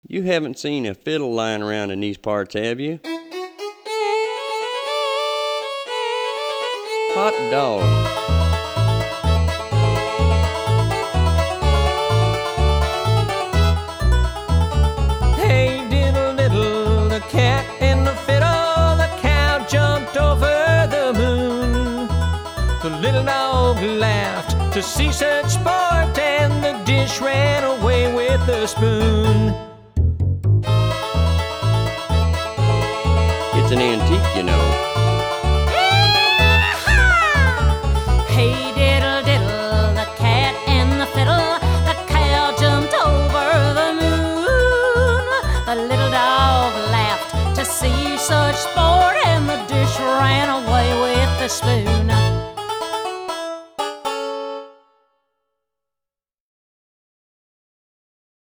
You haven't seen a fiddle lying around in these parts, have you? Hot dog. Hey diddle diddle, the cat and the fiddle, the cow jumped over the moon. The little dog laughed to see such sport, and the dish ran away with the spoon. It's an antique, you know. Hey diddle diddle, the cat and the fiddle, the cow jumped over the moon. The little dog laughed to see such sport, and the dish ran away with the spoon.